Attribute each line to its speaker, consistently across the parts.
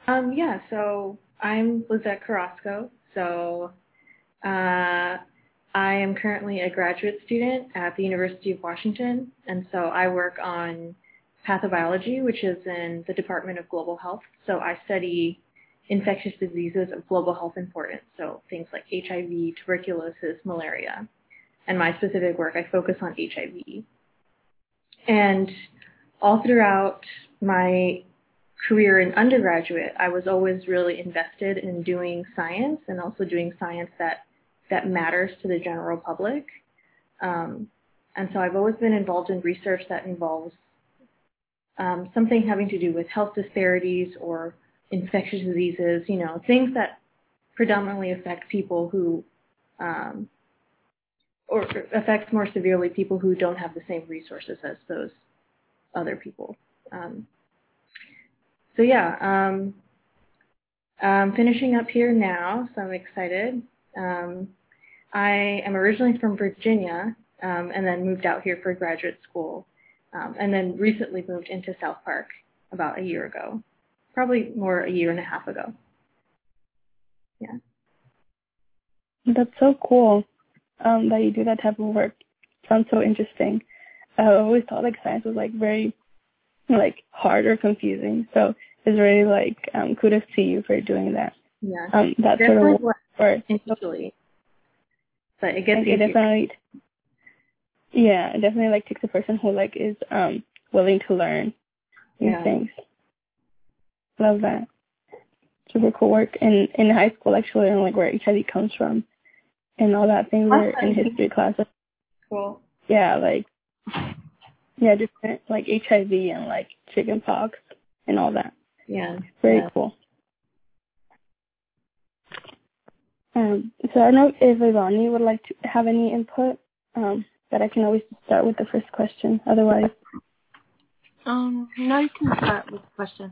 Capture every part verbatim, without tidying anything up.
Speaker 1: Um, yeah, so I'm Lizette Carrasco. So uh, I am currently a graduate student at the University of Washington, and so I work on pathobiology, which is in the Department of Global Health. So I study infectious diseases of global health importance, so things like H I V, tuberculosis, malaria. And my specific work, I focus on H I V. And all throughout my career in undergraduate, I was always really invested in doing science and also doing science that, that matters to the general public. Um, and so I've always been involved in research that involves um, something having to do with health disparities or infectious diseases, you know, things that predominantly affect people who, um, or affects more severely people who don't have the same resources as those other people. Um, so yeah, um, I'm finishing up here now, so I'm excited. Um, I am originally from Virginia, um, and then moved out here for graduate school, um, and then recently moved into South Park about a year ago, probably more a year and a half ago. Yeah.
Speaker 2: That's so cool um, that you do that type of work. Sounds so interesting. I always thought like science was like very like hard or confusing. So it's really like um, kudos to you for doing that.
Speaker 1: Yeah.
Speaker 2: Um, that sort
Speaker 1: Definitely
Speaker 2: of work. Or,
Speaker 1: initially, but it gets
Speaker 2: like,
Speaker 1: easier.
Speaker 2: it definitely, yeah, it definitely like takes a person who like is um willing to learn these
Speaker 1: Yeah.
Speaker 2: things. Love that. Super cool work. In in high school, actually, learning like where H I V comes from and all that things were in history classes.
Speaker 1: Cool.
Speaker 2: Yeah, like yeah, different like H I V and like chicken pox and all that.
Speaker 1: Yeah.
Speaker 2: Very
Speaker 1: yeah.
Speaker 2: cool. Um, so I don't know if Ivani would like to have any input, um, but I can always start with the first question. Otherwise,
Speaker 3: Um, no, you can start with the question.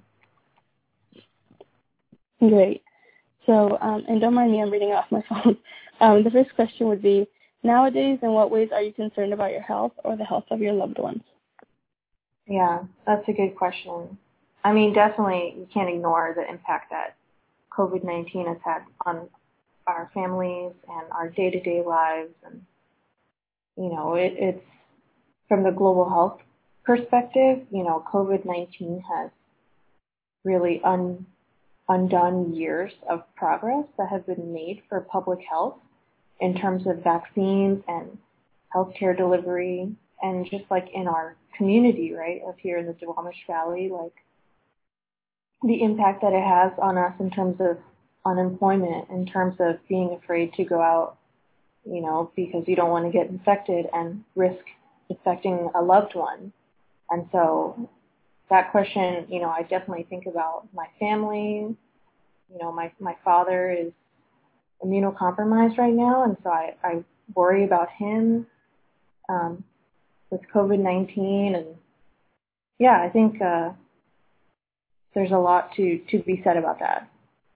Speaker 2: great. So, um, and don't mind me, I'm reading off my phone. Um, the first question would be, nowadays, in what ways are you concerned about your health or the health of your loved ones?
Speaker 1: Yeah, that's a good question. I mean, definitely you can't ignore the impact that COVID nineteen has had on our families and our day-to-day lives. And, you know, it, it's from the global health perspective, you know, COVID nineteen has really un, undone years of progress that have been made for public health in terms of vaccines and healthcare delivery and just like in our community, right, of here in the Duwamish Valley, like the impact that it has on us in terms of unemployment, in terms of being afraid to go out, you know, because you don't want to get infected and risk infecting a loved one. And so that question, you know, I definitely think about my family. You know, my, my father is immunocompromised right now, and so I, I worry about him um, with COVID nineteen. And yeah, I think uh, there's a lot to, to be said about that.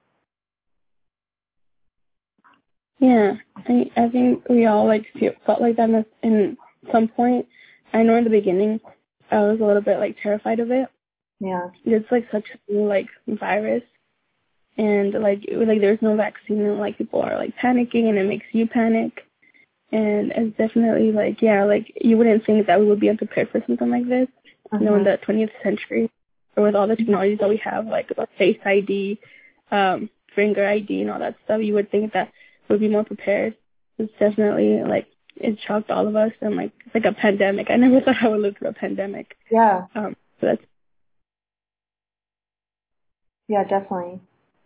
Speaker 2: Yeah, I, I think we all like feel, felt like that in some point. I know in the beginning I was a little bit like terrified of it.
Speaker 1: Yeah.
Speaker 2: It's like such a new like virus, and like it, like there's no vaccine, and like people are like panicking, and it makes you panic. And it's definitely like yeah, like you wouldn't think that we would be unprepared for something like this.
Speaker 1: Uh-huh.
Speaker 2: You know, in the twentieth century, or with all the technologies that we have, like Face I D, um, finger I D, and all that stuff, you would think that would be more prepared. It's definitely like it shocked all of us, and like it's like a pandemic. I never thought I would live through a pandemic.
Speaker 1: Yeah.
Speaker 2: Um, so that's
Speaker 1: yeah, definitely.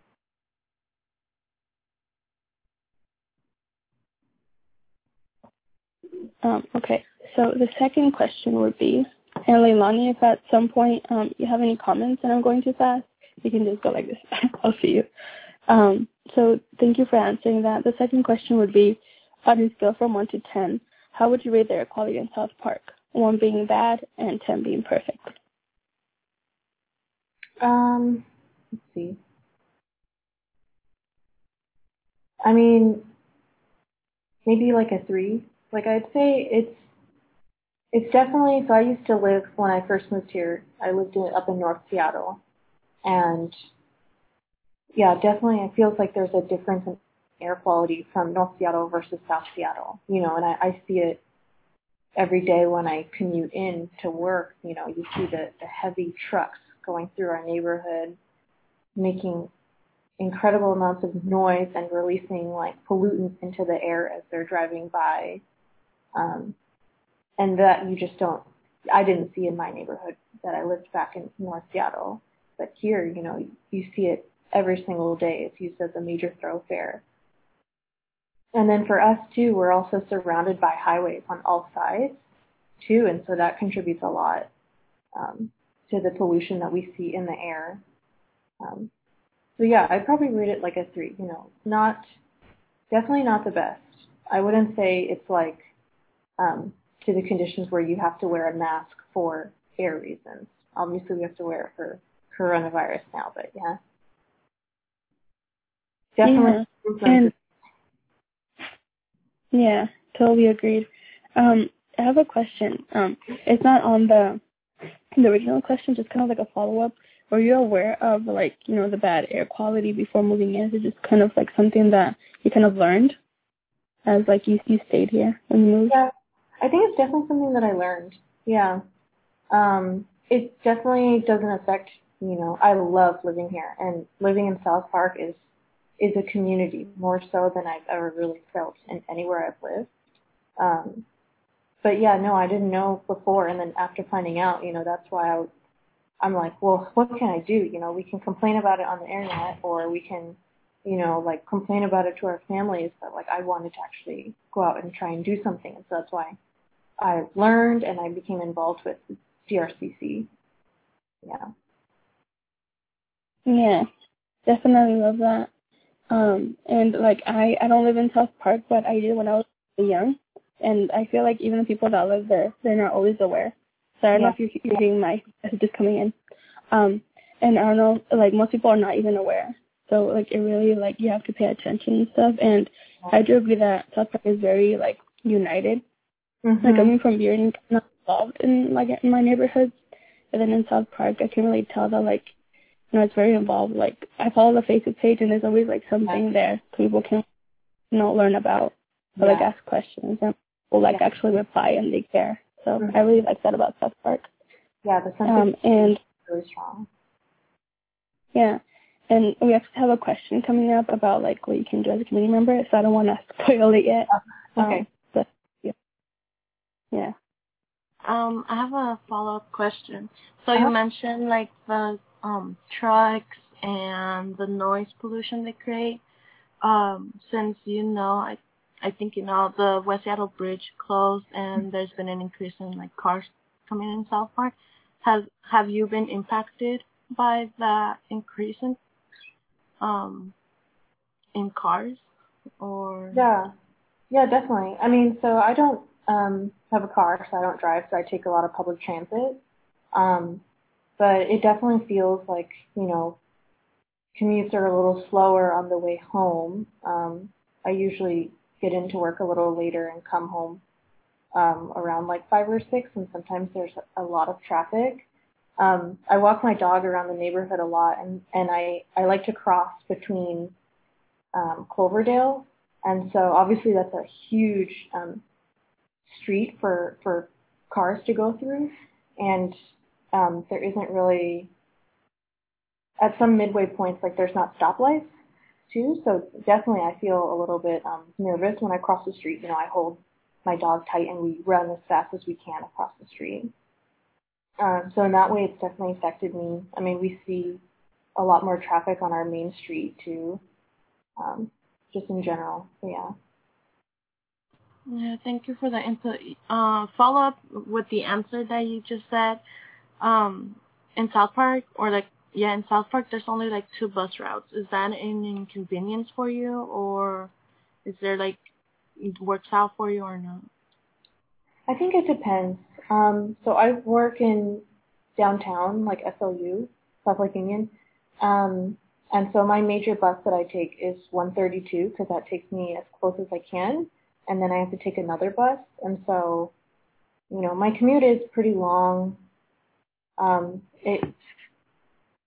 Speaker 2: um okay. So the second question would be, and Leilani, if at some point um you have any comments and I'm going too fast, you can just go like this. I'll see you. Um, so thank you for answering that. The second question would be, on a scale from one to ten, how would you rate the air quality in South Park? One being bad and ten being perfect.
Speaker 1: Um, let's see. I mean, maybe like a three. Like I'd say it's it's definitely. So I used to live when I first moved here. I lived in, up in North Seattle, and yeah, definitely it feels like there's a difference in air quality from North Seattle versus South Seattle, you know, and I, I see it every day when I commute in to work. You know, you see the, the heavy trucks going through our neighborhood, making incredible amounts of noise and releasing like pollutants into the air as they're driving by. Um, and that you just don't, I didn't see in my neighborhood that I lived back in North Seattle. But here, you know, you see it every single day. It's used as a major thoroughfare. And then for us too, we're also surrounded by highways on all sides too, and so that contributes a lot um, to the pollution that we see in the air. Um, so yeah, I'd probably rate it like a three. You know, not definitely not the best. I wouldn't say it's like um, to the conditions where you have to wear a mask for air reasons. Obviously, we have to wear it for coronavirus now, but yeah, definitely.
Speaker 2: Yeah. And yeah, totally agreed. Um, I have a question. Um, it's not on the the original question, just kind of like a follow up. Were you aware of like you know the bad air quality before moving in? Is it just kind of like something that you kind of learned as like you you stayed here when you moved?
Speaker 1: Yeah, I think it's definitely something that I learned. Yeah, um, it definitely doesn't affect. You know, I love living here, and living in South Park is is a community more so than I've ever really felt in anywhere I've lived. Um, but yeah, no, I didn't know before, and then after finding out, you know, that's why I, I'm like, well, what can I do? You know, we can complain about it on the internet, or we can, you know, like complain about it to our families. But like, I wanted to actually go out and try and do something, and so that's why I learned and I became involved with C R C C. Yeah.
Speaker 2: Yeah, definitely love that. Um, and like I, I don't live in South Park, but I did when I was young, and I feel like even the people that live there, they're not always aware. So I don't
Speaker 1: Yeah.
Speaker 2: know if you're, you're hearing my messages coming in. Um, and I don't know, like most people are not even aware. So like it really like you have to pay attention and stuff. And I do agree that South Park is very like united.
Speaker 1: Mm-hmm.
Speaker 2: Like coming from Bearden, not involved in like in my neighborhoods, and then in South Park, I can really tell that like you know it's very involved. Like I follow the Facebook page, and there's always like something
Speaker 1: Yeah.
Speaker 2: there people can you know learn about or like
Speaker 1: Yeah.
Speaker 2: ask questions and will like
Speaker 1: Yeah.
Speaker 2: actually reply and they care. So
Speaker 1: Mm-hmm.
Speaker 2: I really like that about South Park.
Speaker 1: Yeah, the sense
Speaker 2: Um,
Speaker 1: of
Speaker 2: and
Speaker 1: is really strong.
Speaker 2: yeah, and we actually have a question coming up about like what you can do as a community member. So I don't want to spoil it yet.
Speaker 1: Oh, okay.
Speaker 2: Um, but yeah, yeah.
Speaker 3: Um, I have a follow-up question. So
Speaker 1: Uh-huh.
Speaker 3: you mentioned like the um trucks and the noise pollution they create. Um, since you know, I I think you know the West Seattle Bridge closed and there's been an increase in like cars coming in South Park. Has have you been impacted by that increase in um in cars or?
Speaker 1: Yeah. Yeah, definitely. I mean, so I don't um have a car, so I don't drive, so I take a lot of public transit. Um, but it definitely feels like, you know, commutes are a little slower on the way home. Um, I usually get into work a little later and come home um, around like five or six, and sometimes there's a lot of traffic. Um, I walk my dog around the neighborhood a lot, and, and I, I like to cross between um, Cloverdale, and so obviously that's a huge um, street for, for cars to go through, and um, there isn't really, at some midway points, like there's not stoplights too, so definitely I feel a little bit um, nervous when I cross the street. You know, I hold my dog tight and we run as fast as we can across the street. Um, so in that way, it's definitely affected me. I mean, we see a lot more traffic on our main street too, um, just in general. So, yeah.
Speaker 3: Yeah, thank you for the input. Uh, follow up with the answer that you just said. Um, in South Park, or like, yeah, in South Park, there's only like two bus routes. Is that an inconvenience for you, or is there like, it works out for you or not?
Speaker 1: I think it depends. Um, so I work in downtown, like S L U, South Lake Union. Um, and so my major bus that I take is one thirty-two because that takes me as close as I can. And then I have to take another bus. And so, you know, my commute is pretty long. Um, it,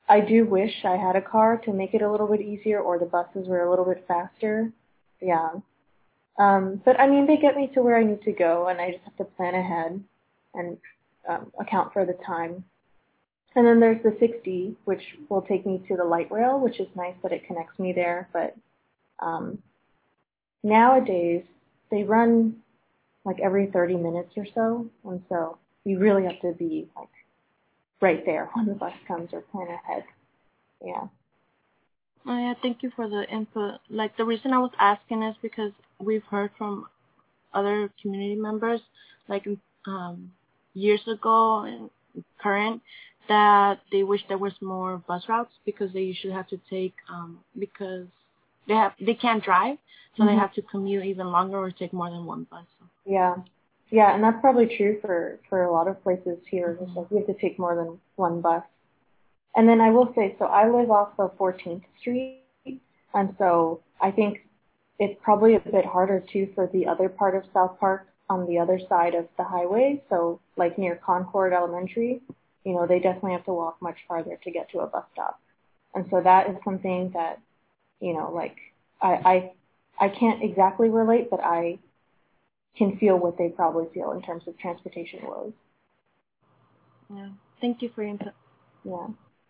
Speaker 1: I do wish I had a car to make it a little bit easier, or the buses were a little bit faster. Yeah. Um, but I mean, they get me to where I need to go, and I just have to plan ahead and um, account for the time. And then there's the sixty, which will take me to the light rail, which is nice that it connects me there. But um, nowadays, they run like every thirty minutes or so, and so you really have to be like right there when the bus comes or plan ahead. Yeah.
Speaker 3: Oh, yeah, thank you for the input. Like, the reason I was asking is because we've heard from other community members, like um, years ago and current, that they wish there was more bus routes because they usually have to take, um, because they have they can't drive, so
Speaker 1: Mm-hmm.
Speaker 3: they have to commute even longer or take more than one bus. So.
Speaker 1: Yeah. Yeah, and that's probably true for, for a lot of places here.
Speaker 3: Mm-hmm.
Speaker 1: It's like you have to take more than one bus. And then I will say, so I live off of fourteenth Street, and so I think it's probably a bit harder too for the other part of South Park on the other side of the highway, so like near Concord Elementary, you know, they definitely have to walk much farther to get to a bus stop. And so that is something that, you know, like I I, I can't exactly relate, but I can feel what they probably feel in terms of transportation woes.
Speaker 3: Yeah. Thank you for your input.
Speaker 1: Yeah.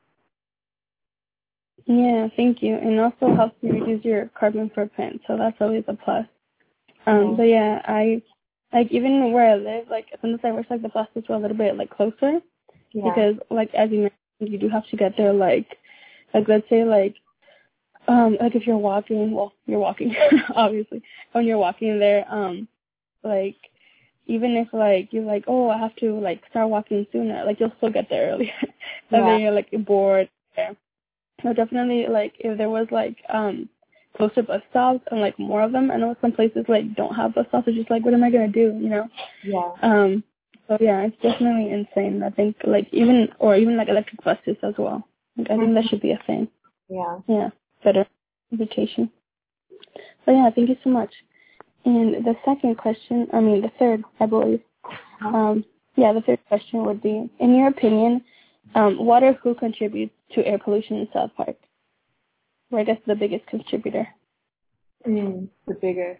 Speaker 2: Yeah, thank you. And also helps you reduce your carbon footprint, so that's always a plus. Um,
Speaker 1: Yeah.
Speaker 2: but yeah, I like even where I live, like sometimes I wish like the buses were a little bit like closer,
Speaker 1: Yeah.
Speaker 2: because like as you mentioned, you do have to get there like like let's say like um like if you're walking, well you're walking obviously when you're walking there, um like even if like you're like, oh, I have to like start walking sooner, like you'll still get there earlier, and
Speaker 1: Yeah.
Speaker 2: then you're like bored. Yeah. So definitely, like, if there was, like, um, closer bus stops and, like, more of them. I know some places, like, don't have bus stops. It's just, like, what am I going to do, you know?
Speaker 1: Yeah.
Speaker 2: Um, so, yeah, it's definitely insane. I think, like, even, or even, like, electric buses as well. Like, I think that should be a thing.
Speaker 1: Yeah.
Speaker 2: Yeah, better education. So, yeah, thank you so much. And the second question, I mean, the third, I believe.
Speaker 1: Huh?
Speaker 2: Um, yeah, the third question would be, in your opinion, um, what or who contributes to air pollution in South Park? Or I guess the biggest contributor.
Speaker 1: Mm, the biggest.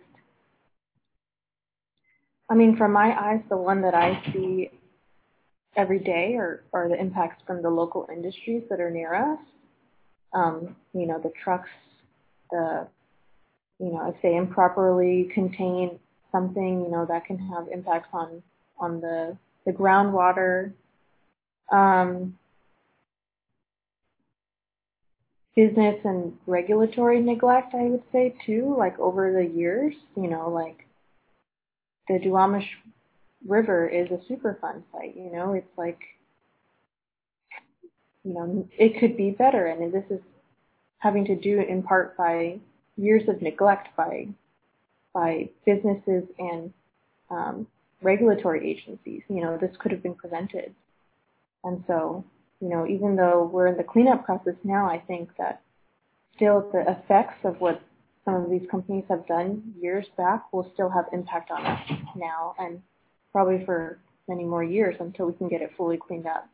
Speaker 1: I mean, from my eyes, the one that I see every day are, are the impacts from the local industries that are near us. Um, you know, the trucks, the, you know, if they improperly contain something, you know, that can have impacts on, on the, the groundwater. Um, business and regulatory neglect, I would say, too, like over the years, you know, like the Duwamish River is a Superfund site, you know, it's like, you know, it could be better, and this is having to do in part by years of neglect by by businesses and um, regulatory agencies. You know, this could have been prevented. And so, you know, even though we're in the cleanup process now, I think that still the effects of what some of these companies have done years back will still have impact on us now and probably for many more years until we can get it fully cleaned up.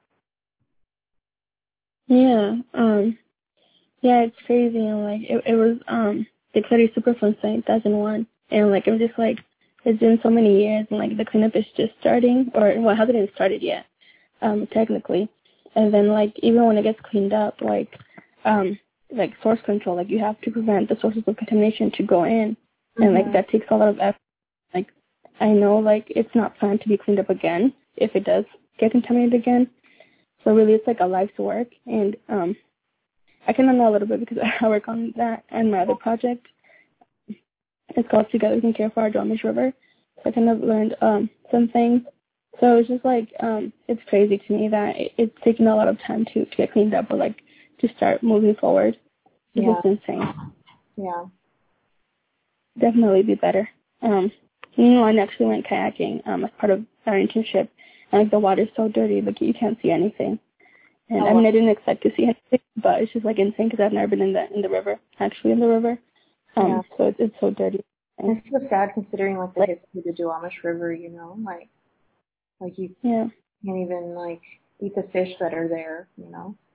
Speaker 2: Yeah, um, yeah, it's crazy, and like it, it was um the Clarity Superfund site in two thousand one, and like it was just like it's been so many years, and like the cleanup is just starting, or well, it hasn't even started yet, um, technically, and then like even when it gets cleaned up, like um like source control, like you have to prevent the sources of contamination to go in, and
Speaker 1: Mm-hmm.
Speaker 2: like that takes a lot of effort. Like I know like it's not planned to be cleaned up again if it does get contaminated again. So really, it's like a life's work, and um, I kind of know a little bit because I work on that and my other project. It's called Together We Can Care for Our Duwamish River. So I kind of learned um some things. So it's just like um, it's crazy to me that it, it's taking a lot of time to, to get cleaned up, or like to start moving forward. It's
Speaker 1: Yeah.
Speaker 2: just insane.
Speaker 1: Yeah.
Speaker 2: Definitely be better. Um, you know, I actually went kayaking um as part of our internship, and like the water's so dirty, like you can't see anything. And
Speaker 1: Oh,
Speaker 2: I mean,
Speaker 1: wow.
Speaker 2: I didn't expect to see anything, but it's just like insane because I've never been in the in the river, actually in the river. Um,
Speaker 1: Yeah.
Speaker 2: so it's it's so dirty. And,
Speaker 1: It's so sad considering like the
Speaker 2: like,
Speaker 1: history of the Duwamish River, you know, like like you
Speaker 2: yeah,
Speaker 1: can't even like eat the fish that are there, you know.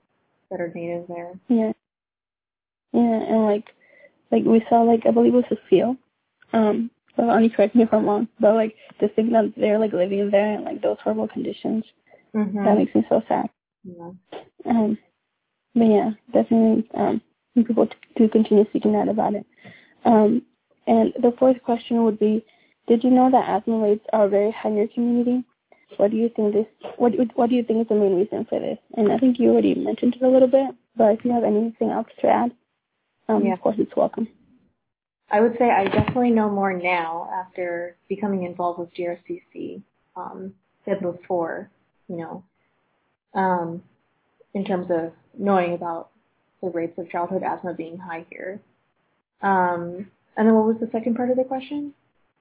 Speaker 1: that are native there.
Speaker 2: Yeah. Yeah, and like, like we saw, like, I believe it was a seal. Um, so only correct me if I'm wrong, but like, to think that they're like living there in like those horrible conditions,
Speaker 1: Mm-hmm.
Speaker 2: that makes me so sad.
Speaker 1: Yeah.
Speaker 2: Um, but yeah, definitely, um, people to, to continue seeking out about it. Um, and the fourth question would be, did you know that asthma rates are very high in your community? What do you think this? What What do you think is the main reason for this? And I think you already mentioned it a little bit, but if you have anything else to add, um,
Speaker 1: Yeah.
Speaker 2: of course it's welcome.
Speaker 1: I would say I definitely know more now after becoming involved with G R C C um, than before, you know, um, in terms of knowing about the rates of childhood asthma being high here. Um, and then what was the second part of the question?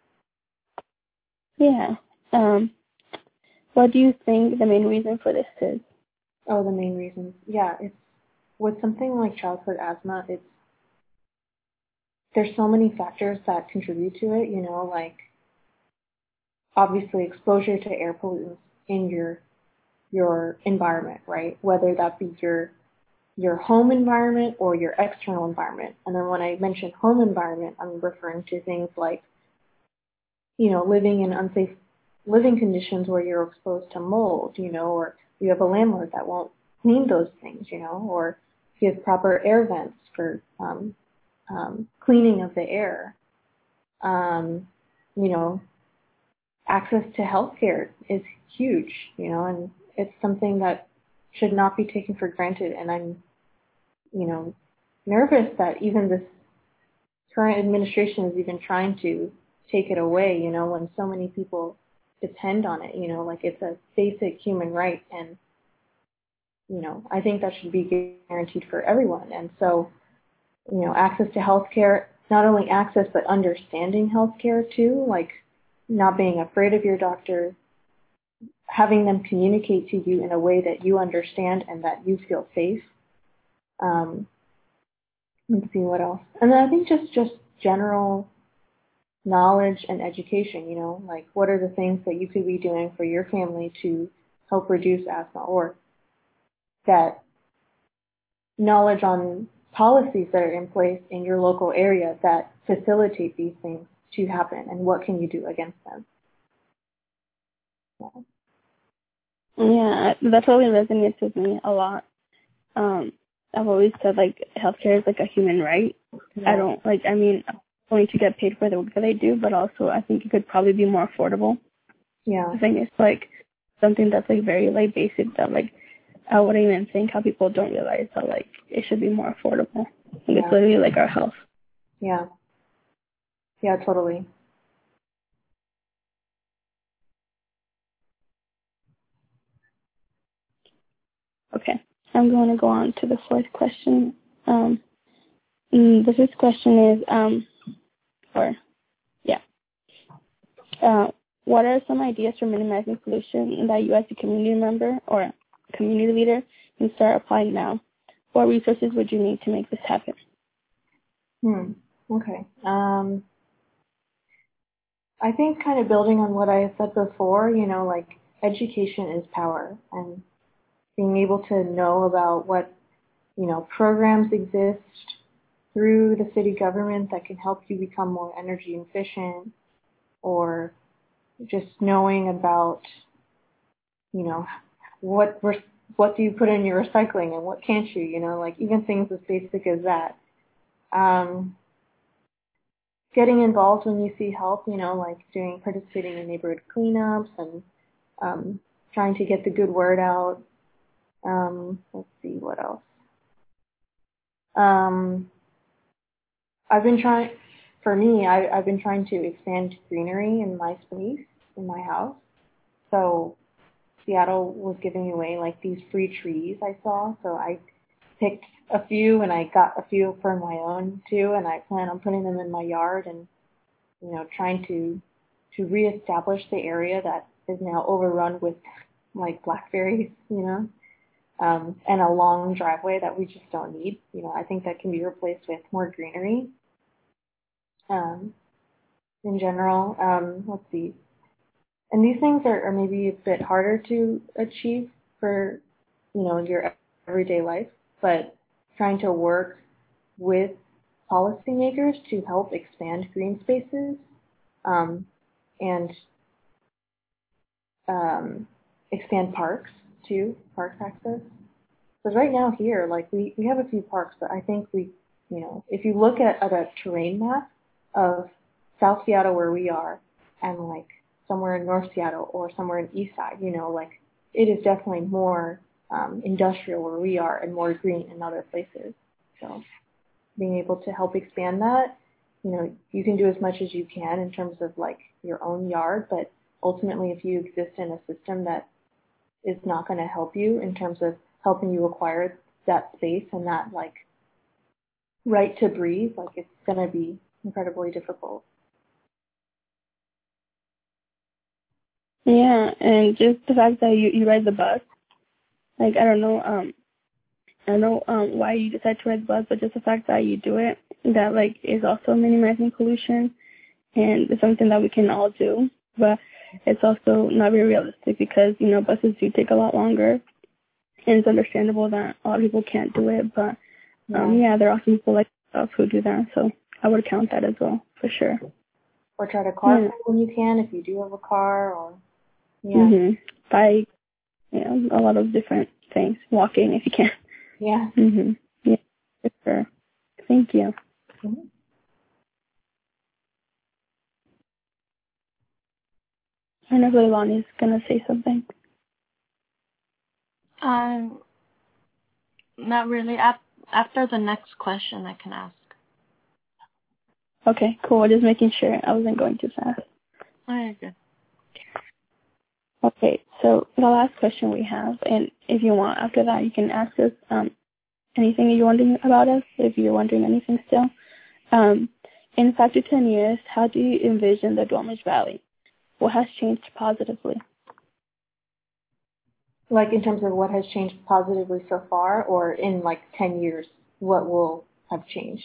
Speaker 2: Yeah. Um, what do you think the main reason for this is?
Speaker 1: Oh, the main reasons. Yeah, it's with something like childhood asthma, it's there's so many factors that contribute to it, you know, like obviously exposure to air pollutants in your your environment, right? Whether that be your your home environment or your external environment. And then when I mention home environment, I'm referring to things like, you know, living in unsafe living conditions where you're exposed to mold, you know, or you have a landlord that won't clean those things, you know, or give proper air vents for um, um, cleaning of the air. Um, you know, access to healthcare is huge, you know, and it's something that should not be taken for granted. And I'm, you know, nervous that even this current administration is even trying to take it away, you know, when so many people depend on it, you know, like it's a basic human right. And, you know, I think that should be guaranteed for everyone. And so, you know, access to healthcare, not only access, but understanding healthcare too, like not being afraid of your doctor, having them communicate to you in a way that you understand and that you feel safe. Um, let's see what else. And then I think just, just general knowledge and education, you know, like what are the things that you could be doing for your family to help reduce asthma, or that knowledge on policies that are in place in your local area that facilitate these things to happen, and what can you do against them. Yeah,
Speaker 2: Yeah, that really resonates with me a lot. Um, I've always said like healthcare is like a human right.
Speaker 1: yeah.
Speaker 2: I don't like. I mean, I'm going to get paid for the work that I do, but also I think it could probably be more affordable.
Speaker 1: Yeah.
Speaker 2: I think it's like something that's like very like basic that like I wouldn't even think how people don't realize that like it should be more affordable. Like,
Speaker 1: Yeah.
Speaker 2: it's literally like our health.
Speaker 1: Yeah. Yeah, totally.
Speaker 2: Okay, I'm going to go on to the fourth question. Um, the fifth question is um, or yeah, uh, what are some ideas for minimizing pollution that you as a community member or community leader can start applying now? What resources would you need to make this happen?
Speaker 1: Hmm. Okay. Um, I think kind of building on what I said before, you know, like education is power, and being able to know about what, you know, programs exist through the city government that can help you become more energy efficient, or just knowing about, you know, what re- what do you put in your recycling and what can't you, you know, like even things as basic as that. Um, getting involved when you see help, you know, like doing participating in neighborhood cleanups and um, trying to get the good word out. Um, let's see what else. Um, I've been trying, for me, I, I've been trying to expand greenery in my space, in my house. So Seattle was giving away like these free trees I saw. So I picked a few and I got a few for my own too. And I plan on putting them in my yard and, you know, trying to, to reestablish the area that is now overrun with like blackberries, you know, um, and a long driveway that we just don't need. You know, I think that can be replaced with more greenery. Um, in general, um, let's see. And these things are, are maybe a bit harder to achieve for, you know, your everyday life. but trying to work with policymakers to help expand green spaces um, and um, expand parks too, park access. Because right now here, like we, we have a few parks, but I think we, you know, if you look at, at a terrain map of South Seattle where we are and like somewhere in North Seattle or somewhere in East Side, you know, like it is definitely more um, industrial where we are and more green in other places. So being able to help expand that, you know, you can do as much as you can in terms of like your own yard, but ultimately if you exist in a system that is not going to help you in terms of helping you acquire that space and that like right to breathe, like it's going to be incredibly difficult.
Speaker 2: Yeah, and just the fact that you, you ride the bus, like, I don't know, um, I don't know um, why you decide to ride the bus, but just the fact that you do it, that, like, is also minimizing pollution, and it's something that we can all do, but it's also not very realistic because, you know, buses do take a lot longer, and it's understandable that a lot of people can't do it, but, um, yeah, yeah there are some people like us who do that, so I would count that as well, for sure.
Speaker 1: Or try to carpool yeah. when you can, if you do have a car, or, yeah.
Speaker 2: Mm-hmm. Bike, yeah, a lot of different things. Walking if you can.
Speaker 1: Yeah.
Speaker 2: Mhm. Yeah, for sure. Thank you.
Speaker 1: Mm-hmm.
Speaker 2: I know Leilani's gonna say something.
Speaker 3: Um, not really. After the next question, I can ask.
Speaker 2: Okay, cool. Just making sure I wasn't going too fast.
Speaker 3: Alright, good.
Speaker 2: Okay, so the last question we have, and if you want, after that, you can ask us um, anything you're wondering about us, if you're wondering anything still. Um, in five to ten years, how do you envision the Duwamish Valley? What has changed positively?
Speaker 1: Like in terms of what has changed positively so far, or in like ten years, what will have changed?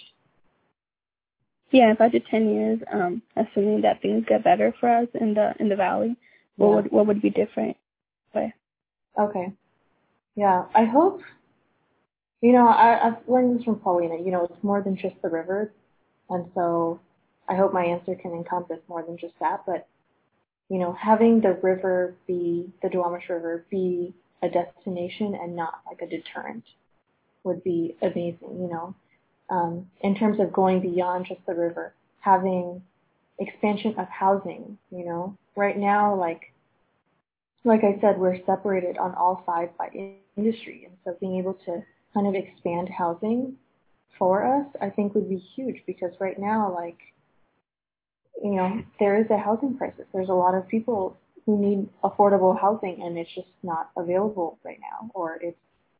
Speaker 2: Yeah, in five to ten years, um, assuming that things get better for us in the in the valley, what yeah. would what would be different? But,
Speaker 1: okay. Yeah, I hope. You know, I, I've learned this from Paulina. You know, it's more than just the river, and so I hope my answer can encompass more than just that. But you know, having the river be the Duwamish River be a destination and not like a deterrent would be amazing. You know, um, in terms of going beyond just the river, having expansion of housing. You know, right now, like like I said, we're separated on all sides by industry, and so being able to kind of expand housing for us, I think would be huge because right now, like, you know, there is a housing crisis. There's a lot of people who need affordable housing and it's just not available right now, or it's,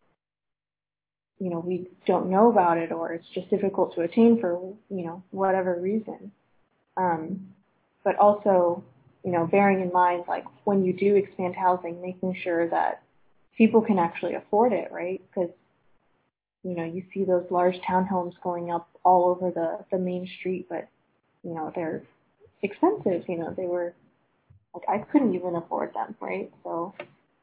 Speaker 1: you know, we don't know about it, or it's just difficult to attain for, you know, whatever reason. Um, but also, you know, bearing in mind, like, when you do expand housing, making sure that people can actually afford it, right? Because you know, you see those large townhomes going up all over the, the main street, but, you know, they're expensive. You know, they were, like, I couldn't even afford them, right? So,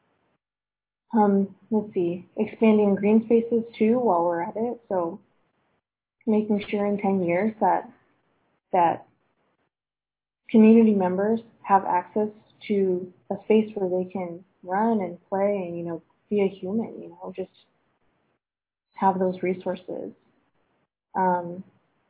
Speaker 1: um, let's see, expanding green spaces too while we're at it. So making sure in ten years that, that community members have access to a space where they can run and play and, you know, be a human, you know, just have those resources. Um,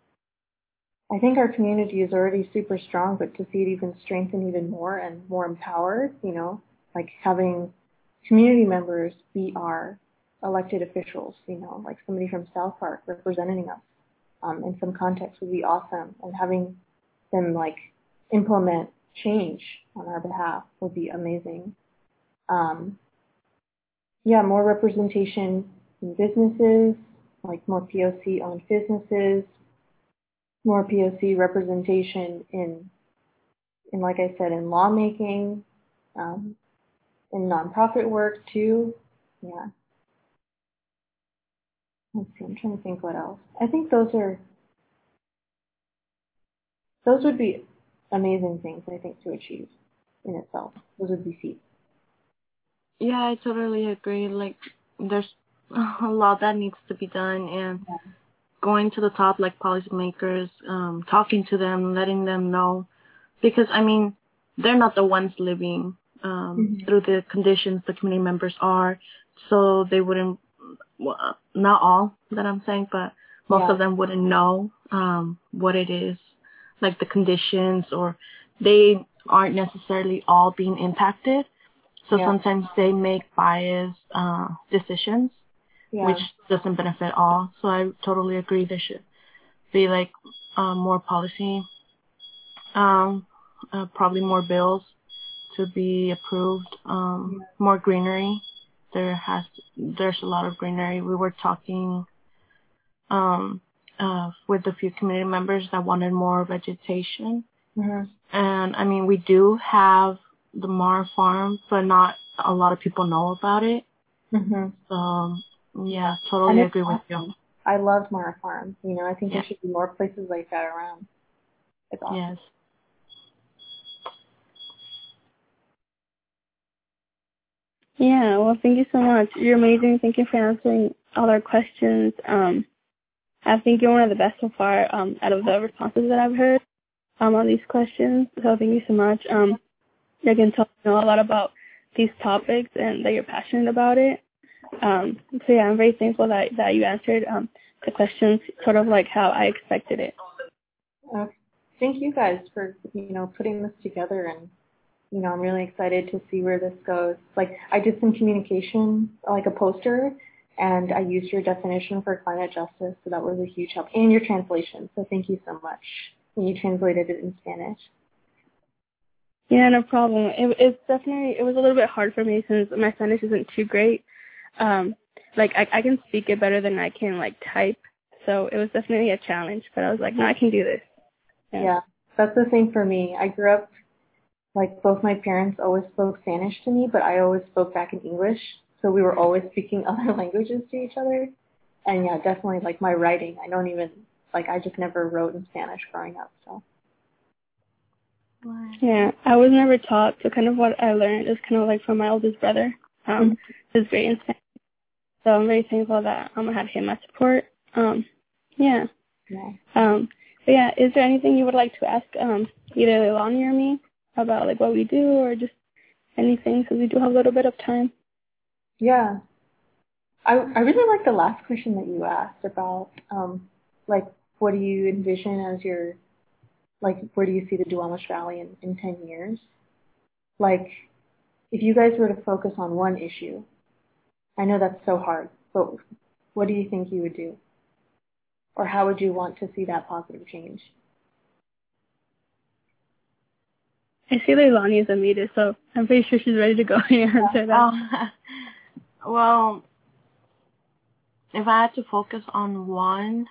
Speaker 1: I think our community is already super strong, but to see it even strengthen even more and more empowered, you know, like having community members be our elected officials, you know, like somebody from South Park representing us um, in some context would be awesome. And having them like implement change on our behalf would be amazing. Um, yeah, more representation in businesses, like more P O C-owned businesses, more P O C representation in, in like I said, in lawmaking, um, in nonprofit work too. Yeah. Let's see, I'm trying to think what else. I think those are, those would be amazing things, I think, to achieve in itself. Those would be feats.
Speaker 3: Yeah, I totally agree. Like, there's a lot that needs to be done, and
Speaker 1: Yeah.
Speaker 3: going to the top, like policymakers, um, talking to them, letting them know, because I mean, they're not the ones living um,
Speaker 1: Mm-hmm.
Speaker 3: through the conditions the community members are, so they wouldn't. Well, not all that I'm saying, but most
Speaker 1: Yeah.
Speaker 3: of them wouldn't know um, what it is, like the conditions, or they aren't necessarily all being impacted. So
Speaker 1: Yeah.
Speaker 3: sometimes they make biased uh, decisions,
Speaker 1: Yeah.
Speaker 3: which doesn't benefit all. So I totally agree there should be like uh, more policy, um, uh, probably more bills to be approved, um,
Speaker 1: Yeah.
Speaker 3: more greenery. There has there's a lot of greenery. We were talking um, uh, with a few community members that wanted more vegetation,
Speaker 1: Mm-hmm.
Speaker 3: and I mean we do have the Mar Farm, but not a lot of people know about it.
Speaker 1: Mm-hmm.
Speaker 3: So um, yeah,
Speaker 1: And
Speaker 3: totally
Speaker 1: it's
Speaker 3: agree with
Speaker 1: awesome.
Speaker 3: you.
Speaker 1: I loved Mara Farm. You know, I think
Speaker 3: Yeah.
Speaker 1: there should be more places like that around. It's awesome.
Speaker 3: Yes.
Speaker 2: Yeah, well, thank you so much. You're amazing. Thank you for answering all our questions. Um, I think you're one of the best so far um, out of the responses that I've heard um, on these questions. So thank you so much. Um, you can tell me a lot about these topics and that you're passionate about it. Um, so yeah, I'm very thankful that, that you answered um, the questions sort of like how I expected it.
Speaker 1: Uh, thank you guys for, you know, putting this together, and, you know, I'm really excited to see where this goes. Like, I did some communication, like a poster, and I used your definition for climate justice, so that was a huge help, and your translation. So thank you so much when you translated it in Spanish.
Speaker 2: Yeah, no problem. It, it's definitely, it was a little bit hard for me since my Spanish isn't too great. Um, like, I, I can speak it better than I can, like, type. So it was definitely a challenge, but I was like, no, I can do this. Yeah.
Speaker 1: Yeah, that's the same for me. I grew up, like, both my parents always spoke Spanish to me, but I always spoke back in English. So we were always speaking other languages to each other. And yeah, definitely, like, my writing, I don't even, like, I just never wrote in Spanish growing up, so.
Speaker 2: Yeah, I was never taught, so kind of what I learned is kind of like from my oldest brother. Um, who's great in Spanish. So I'm very thankful that um, I had him as support. Um, yeah.
Speaker 1: Yeah.
Speaker 2: Um, but yeah, is there anything you would like to ask um, either Leilani or me about like what we do or just anything, because we do have a little bit of time?
Speaker 1: Yeah. I I really like the last question that you asked about, um, like, what do you envision as your, like, where do you see the Duwamish Valley in, in ten years? Like, if you guys were to focus on one issue, I know that's so hard, but what do you think you would do? Or how would you want to see that positive change?
Speaker 2: I see Leilani is a meter, so I'm pretty sure she's ready to go and answer that.
Speaker 3: Um, well, if I had to focus on one,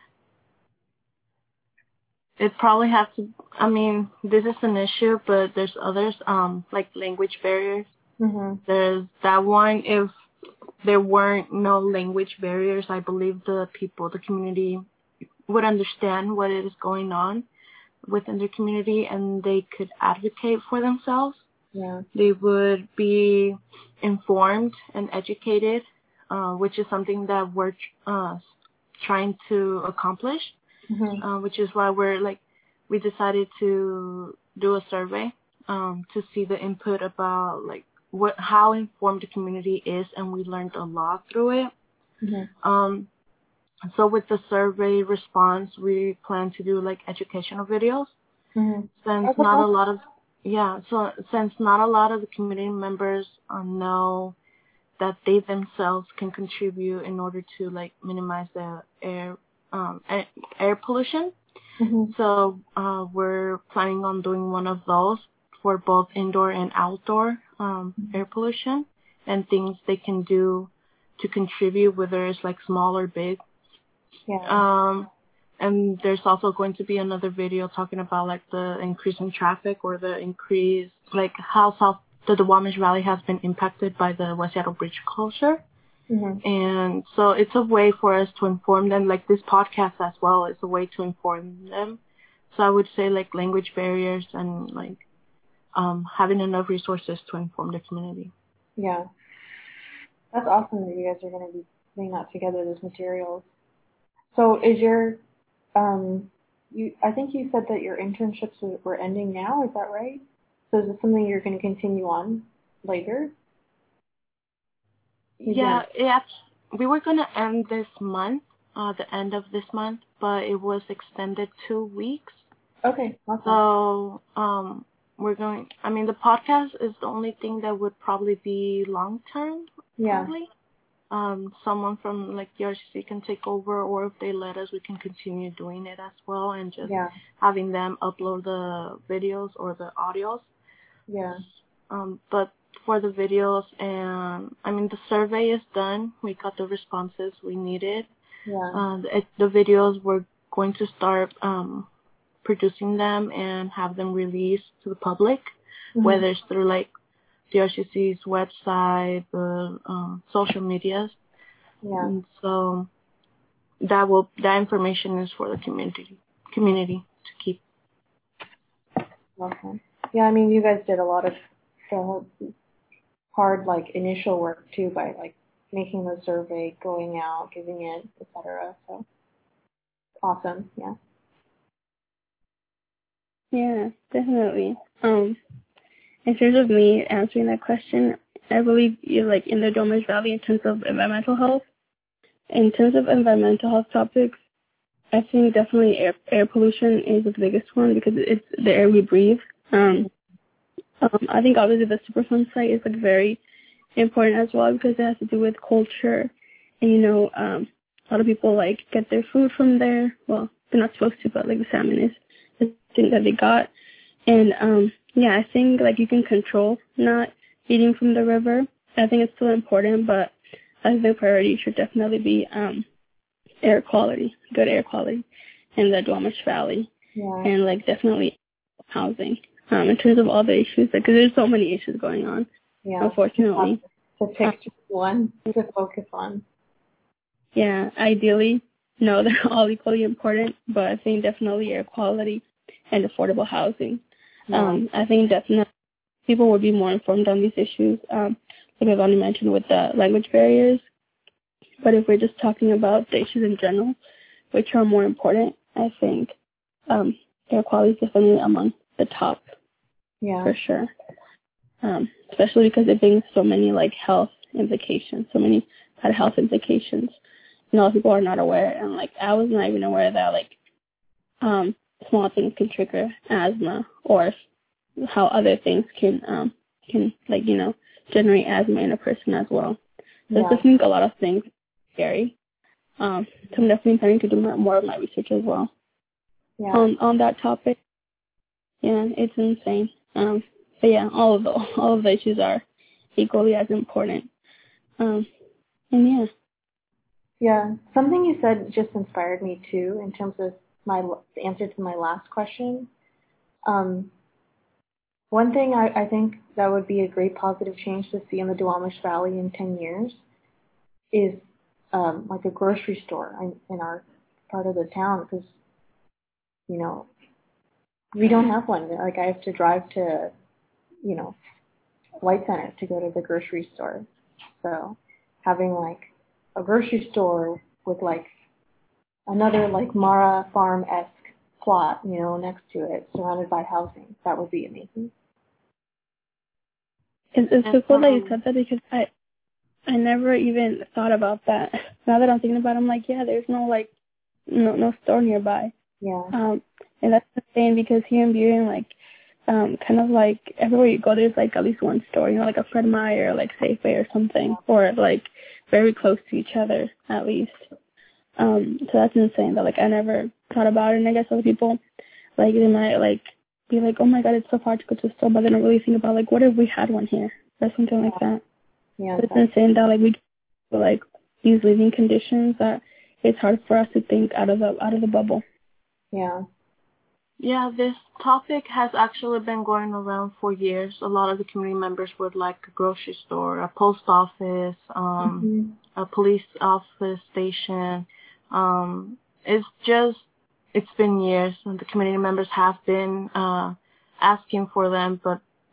Speaker 3: it probably has to, I mean, this is an issue, but there's others, um, like language barriers.
Speaker 1: Mm-hmm.
Speaker 3: There's that one. If there weren't no language barriers, I believe the people, the community would understand what is going on within their community and they could advocate for themselves.
Speaker 1: Yeah.
Speaker 3: They would be informed and educated, uh, which is something that we're uh, trying to accomplish.
Speaker 1: Mm-hmm.
Speaker 3: Uh, which is why we're like, we decided to do a survey um, to see the input about like what how informed the community is, and we learned a lot through it.
Speaker 1: Mm-hmm.
Speaker 3: Um, so with the survey response, we plan to do like educational videos.
Speaker 1: Mm-hmm.
Speaker 3: Since
Speaker 1: Oh,
Speaker 3: not a
Speaker 1: awesome.
Speaker 3: lot of yeah, so since not a lot of the community members uh, know that they themselves can contribute in order to like minimize the air um, air, air pollution.
Speaker 1: Mm-hmm.
Speaker 3: So uh, we're planning on doing one of those for both indoor and outdoor um, air pollution and things they can do to contribute, whether it's like small or big.
Speaker 1: Yeah.
Speaker 3: Um, and there's also going to be another video talking about like the increase in traffic or the increase, like how South the Duwamish Valley has been impacted by the West Seattle Bridge closure.
Speaker 1: Mm-hmm.
Speaker 3: And so it's a way for us to inform them, like this podcast as well is a way to inform them. So I would say like language barriers and like um, having enough resources to inform the community.
Speaker 1: Yeah. That's awesome that you guys are going to be putting that together, those materials. So is your, um, you, I think you said that your internships were, were ending now, is that right? So is this something you're going to continue on later?
Speaker 3: Yeah, it act- we were going to end this month, uh, the end of this month, but it was extended two weeks.
Speaker 1: Okay, awesome.
Speaker 3: So, um, we're going, I mean, the podcast is the only thing that would probably be long-term,
Speaker 1: Yeah.
Speaker 3: probably. Um, someone from, like, the R C C can take over, or if they let us, we can continue doing it as well, and just
Speaker 1: Yeah.
Speaker 3: having them upload the videos or the audios.
Speaker 1: Yeah.
Speaker 3: Um, but for the videos, and, I mean, the survey is done. We got the responses we needed.
Speaker 1: Yeah.
Speaker 3: Uh, the, the videos, we're going to start, um, producing them and have them released to the public,
Speaker 1: Mm-hmm.
Speaker 3: whether it's through like the R C C's website, the um, social medias.
Speaker 1: Yeah.
Speaker 3: And so that will that information is for the community community to keep.
Speaker 1: Okay. Yeah, I mean, you guys did a lot of the hard, like, initial work too by like making the survey, going out, giving it, et cetera. So awesome. Yeah.
Speaker 2: Yeah, definitely. Um, in terms of me answering that question, I believe you're like in the Duwamish Valley in terms of environmental health. In terms of environmental health topics, I think definitely air, air pollution is the biggest one because it's the air we breathe. Um, um, I think obviously the Superfund site is like very important as well because it has to do with culture. And, you know, um, a lot of people like get their food from there. Well, they're not supposed to, but like the salmon is the thing that they got. And, um, yeah, I think like you can control not eating from the river. I think it's still important, but I think the priority should definitely be, um, air quality, good air quality in the Duwamish Valley.
Speaker 1: Yeah.
Speaker 2: And like definitely housing. Um, in terms of all the issues, because there's so many issues going on,
Speaker 1: Yeah.
Speaker 2: unfortunately.
Speaker 1: To pick just one to focus on.
Speaker 2: Yeah, ideally, no, they're all equally important, but I think definitely air quality and affordable housing.
Speaker 1: Yeah.
Speaker 2: Um, I think definitely people would be more informed on these issues, um, like I've already mentioned with the language barriers. But if we're just talking about the issues in general, which are more important, I think um, air quality is definitely among the top,
Speaker 1: Yeah.
Speaker 2: for sure. Um, especially because it brings so many like health implications, so many bad health implications. You know, people are not aware, and like I was not even aware that like um, small things can trigger asthma, or how other things can um, can like you know generate asthma in a person as well. So
Speaker 1: Yeah.
Speaker 2: I think a lot of things scary. Um, so I'm definitely planning to do more of my research as well.
Speaker 1: Yeah.
Speaker 2: On on that topic. Yeah, it's insane. Um, but yeah, all of the all of the issues are equally as important. Um, and yeah.
Speaker 1: Yeah. Something you said just inspired me too, in terms of my the answer to my last question. Um, one thing I, I think that would be a great positive change to see in the Duwamish Valley in ten years is um, like a grocery store in, in our part of the town, because you know we don't have one. Like I have to drive to you know White Center to go to the grocery store. So having like a grocery store with like another like Mara Farm-esque plot, you know, next to it, surrounded by housing, that would be amazing.
Speaker 2: It's, it's so cool that you said that because I I never even thought about that. Now that I'm thinking about it, I'm like, yeah, there's no like no no store nearby.
Speaker 1: Yeah.
Speaker 2: Um, and that's insane because here in Burien, like, um, kind of like everywhere you go, there's like at least one store, you know, like a Fred Meyer, or like Safeway or something, or like very close to each other at least. Um, so that's insane that like I never thought about it. And I guess other people like they might like be like, oh my god, it's so hard to go to the store, but they don't really think about like what if we had one here or something like that.
Speaker 1: Yeah.
Speaker 2: So it's insane that like we like these living conditions that it's hard for us to think out of the out of the bubble.
Speaker 1: Yeah.
Speaker 3: Yeah, this topic has actually been going around for years. A lot of the community members would like a grocery store, a post office, um, mm-hmm. a police office station. Um, it's just, it's been years, and the community members have been uh, asking for them, but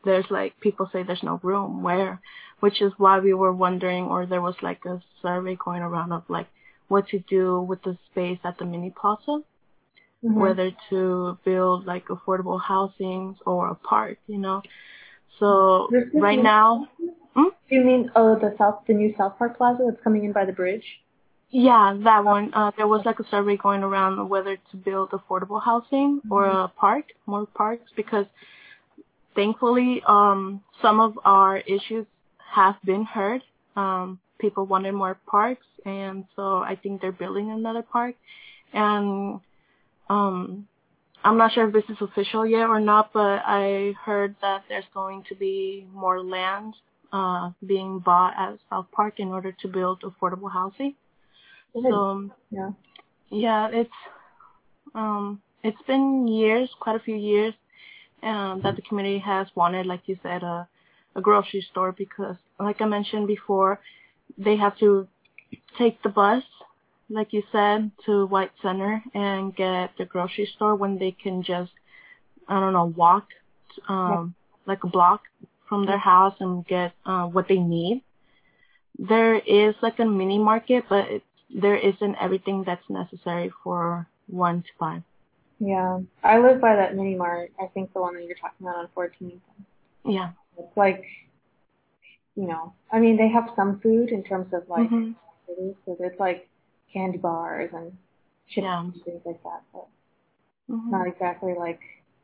Speaker 3: there's like people say there's no room where, which is why we were wondering, or there was like a survey going around of like what to do with the space at the mini plaza, mm-hmm. whether to build like affordable housings or a park, you know. So right now,
Speaker 1: hmm? Do you mean oh the south the new South Park Plaza that's coming in by the bridge?
Speaker 3: Yeah, that one. Uh, there was like a survey going around whether to build affordable housing mm-hmm. or a park, more parks, because thankfully, um, some of our issues have been heard. Um, people wanted more parks, and so I think they're building another park. And um, I'm not sure if this is official yet or not, but I heard that there's going to be more land uh, being bought at South Park in order to build affordable housing. So yeah, yeah, it's um, it's been years, quite a few years, um, that the community has wanted, like you said, a a grocery store because, like I mentioned before, they have to take the bus, like you said, to White Center and get the grocery store when they can just, I don't know, walk um, like a block from their house and get uh, what they need. There is like a mini market, but it, there isn't everything that's necessary for one to buy.
Speaker 1: Yeah, I live by that mini mart. I think the one that you're talking about on fourteenth.
Speaker 3: Yeah.
Speaker 1: It's like, you know, I mean, they have some food in terms of like, mm-hmm. so it's like candy bars and chips yeah. and things like that, but mm-hmm. not exactly like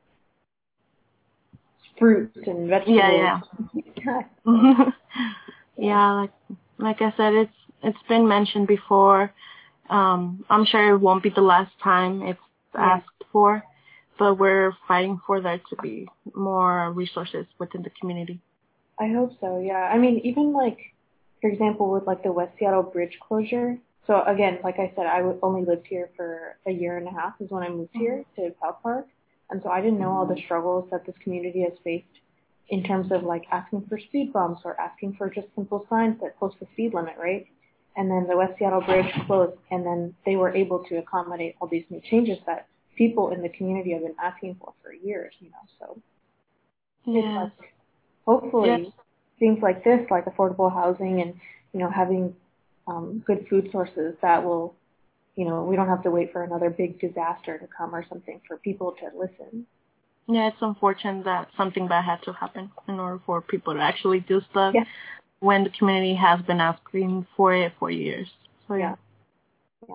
Speaker 1: fruit and vegetables.
Speaker 3: Yeah, yeah. mm-hmm. Yeah, like like I said, it's it's been mentioned before. Um, I'm sure it won't be the last time it's yeah. asked for, but we're fighting for there to be more resources within the community.
Speaker 1: I hope so, yeah. I mean, even like, for example, with like the West Seattle Bridge closure. So again, like I said, I w- only lived here for a year and a half is when I moved mm-hmm. here to South Park. And so I didn't know all the struggles that this community has faced in terms of like asking for speed bumps or asking for just simple signs that post the speed limit, right? And then the West Seattle Bridge closed, and then they were able to accommodate all these new changes that people in the community have been asking for for years, you know. So
Speaker 3: yeah.
Speaker 1: it's like, hopefully yes. things like this, like affordable housing and, you know, having um, good food sources that will, you know, we don't have to wait for another big disaster to come or something for people to listen.
Speaker 3: Yeah, it's unfortunate that something bad had to happen in order for people to actually do stuff yeah. when the community has been asking for it for years. So yeah.
Speaker 1: Yeah.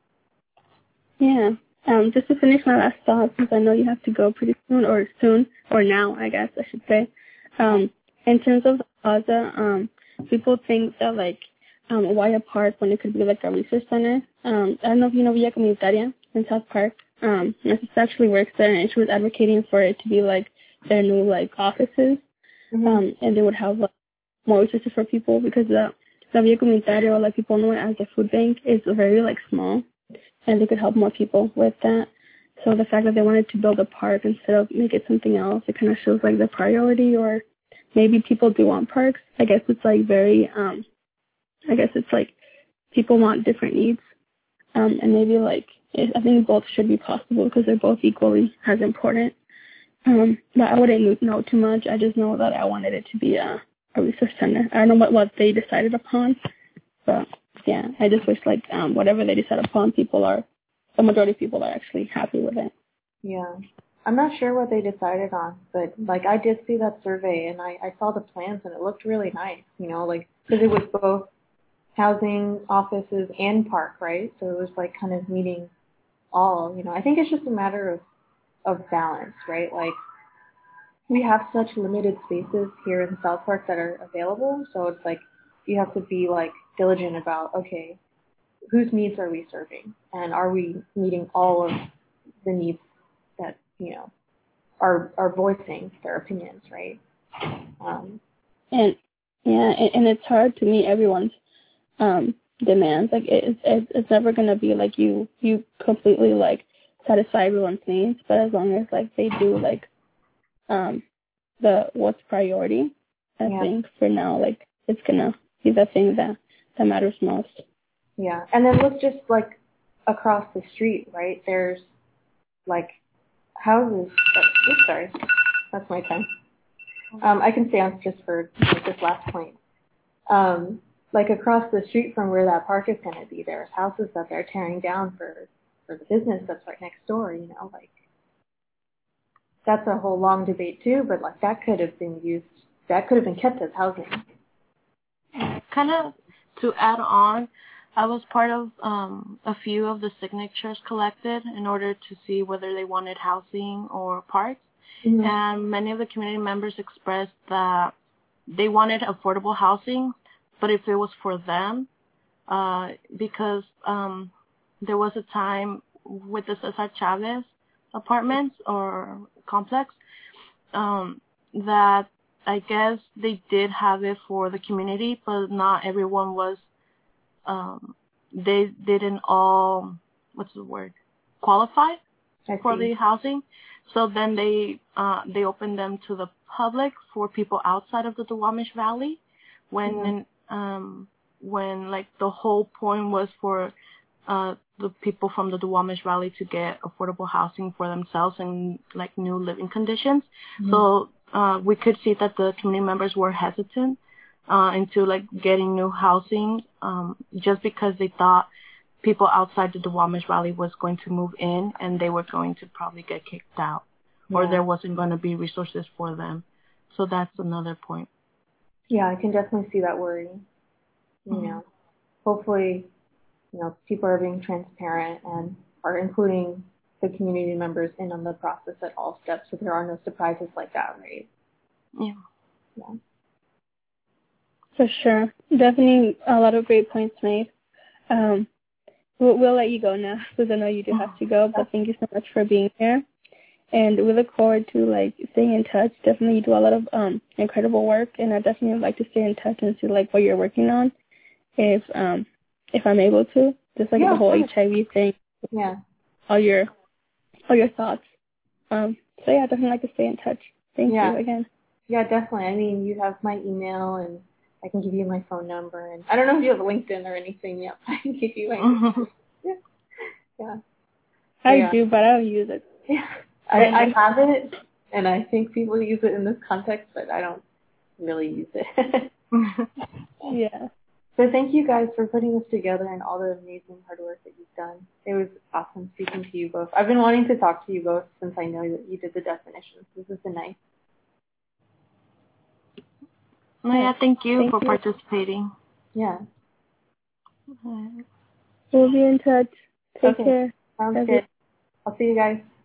Speaker 2: Yeah. Um, just to finish my last thought, since I know you have to go pretty soon, or soon, or now, I guess I should say. Um, in terms of the plaza, um, people think that like, um, why a park when it could be like a research center? Um, I don't know if you know Villa Comunitaria in South Park. Um, my sister actually works there, and she was advocating for it to be like their new like offices, mm-hmm. um, and they would have like, more resources for people because the the Villa Comunitaria, or like people know it as the food bank, is very like small, and they could help more people with that. So the fact that they wanted to build a park instead of make it something else, it kind of shows like the priority, or maybe people do want parks. I guess it's like very, um, I guess it's like people want different needs, um, and maybe like. I think both should be possible because they're both equally as important. Um, but I wouldn't know too much. I just know that I wanted it to be a, a research center. I don't know what, what they decided upon, but yeah, I just wish like um, whatever they decide upon, people are, the majority of people are actually happy with it.
Speaker 1: Yeah. I'm not sure what they decided on, but like I did see that survey and I, I saw the plans and it looked really nice, you know, like because it was both housing, offices, and park, right? So it was like kind of meeting all, you know, I think it's just a matter of, of balance, right? Like, we have such limited spaces here in South Park that are available, so it's like, you have to be, like, diligent about, okay, whose needs are we serving? And are we meeting all of the needs that, you know, are, are voicing their opinions, right? Um,
Speaker 2: and, yeah, and, and it's hard to meet everyone's, um, demands. Like it, it, it's never gonna be like you you completely like satisfy everyone's needs, but as long as like they do like um the what's priority, I yeah. think for now like it's gonna be the thing that that matters most.
Speaker 1: Yeah, and then look just like across the street, right? There's like houses. Oh, oops, sorry, that's my time. Um, I can stay on just for like, this last point. Um, like across the street from where that park is going to be, there's houses that they're tearing down for, for the business that's right next door, you know, like that's a whole long debate too, but like that could have been used, that could have been kept as housing.
Speaker 3: Kind of to add on, I was part of um, a few of the signatures collected in order to see whether they wanted housing or parks. Mm-hmm. And many of the community members expressed that they wanted affordable housing, but if it was for them, uh, because um, there was a time with the Cesar Chavez apartments or complex um, that I guess they did have it for the community, but not everyone was, um, they didn't all, what's the word, qualify for the housing. So then they uh, they opened them to the public for people outside of the Duwamish Valley, when mm-hmm. um, when like the whole point was for uh, the people from the Duwamish Valley to get affordable housing for themselves and like new living conditions. Mm-hmm. So uh, we could see that the community members were hesitant uh, into like getting new housing um, just because they thought people outside the Duwamish Valley was going to move in and they were going to probably get kicked out, yeah. or there wasn't going to be resources for them. So that's another point.
Speaker 1: Yeah, I can definitely see that worry. You mm-hmm. know, hopefully, you know, people are being transparent and are including the community members in on the process at all steps, so there are no surprises like that, right?
Speaker 3: Yeah.
Speaker 1: Yeah.
Speaker 2: For sure. Definitely a lot of great points made. Um, We'll, we'll let you go now because I know you do have to go, but thank you so much for being here. And we look forward to, like, staying in touch. Definitely you do a lot of um incredible work, and I definitely would like to stay in touch and see, like, what you're working on if um if I'm able to. Just, like, yeah, the whole H I V thing.
Speaker 1: Yeah.
Speaker 2: All your, all your thoughts. Um. So, yeah, I'd definitely like to stay in touch. Thank
Speaker 1: yeah.
Speaker 2: you again.
Speaker 1: Yeah, definitely. I mean, you have my email, and I can give you my phone number, and I don't know if you have LinkedIn or anything yet, but I can give you my mm-hmm. yeah. yeah.
Speaker 2: I
Speaker 1: yeah.
Speaker 2: do, but I don't use it.
Speaker 1: Yeah. I, I have it, and I think people use it in this context, but I don't really use it.
Speaker 2: yeah.
Speaker 1: So thank you guys for putting this together and all the amazing hard work that you've done. It was awesome speaking to you both. I've been wanting to talk to you both since I know that you did the definitions. This has been nice.
Speaker 3: Oh, yeah, thank you
Speaker 2: thank
Speaker 3: for
Speaker 2: you.
Speaker 3: participating.
Speaker 1: Yeah.
Speaker 2: We'll be in touch. Take
Speaker 1: okay.
Speaker 2: care.
Speaker 1: Sounds Have good. I'll see you guys.